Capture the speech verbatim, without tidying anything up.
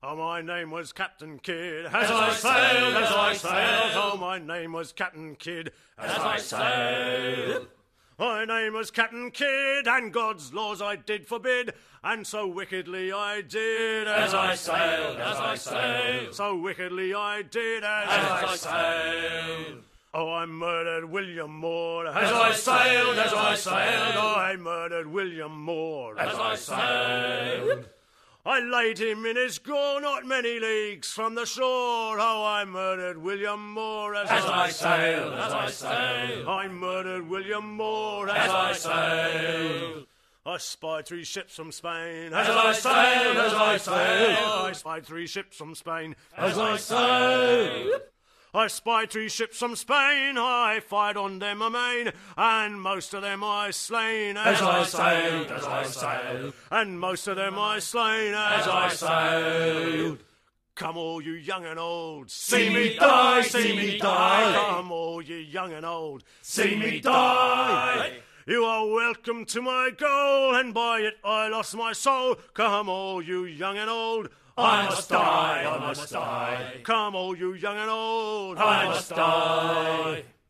Oh, my name was Captain Kidd, as I sailed, as I sailed. Oh, my name was Captain Kidd, as I sailed. My name was Captain Kidd, and God's laws I did forbid, and so wickedly I did, as I sailed, as I sailed. So wickedly I did, as I sailed. Oh, I murdered William Moore, as I sailed, as I sailed. Oh, I murdered William Moore, as I sailed. I laid him in his gore not many leagues from the shore. Oh, I murdered William Moore as, as I sailed, as I sailed. I murdered William Moore as, as I sailed. I spied three ships from Spain as, as I sailed, as I sailed. I spied three ships from Spain as, as I sailed. I spied three ships from Spain, I fired on them amain, and most of them I slain, as, as I sailed, as I sailed, and most of them I slain, as, as I sailed. Come all you young and old, see me die, see me die. Come all you young and old, see me die. You are welcome to my goal, and by it I lost my soul. Come all you young and old, I must die, I must die. Come all you young and old, I must die.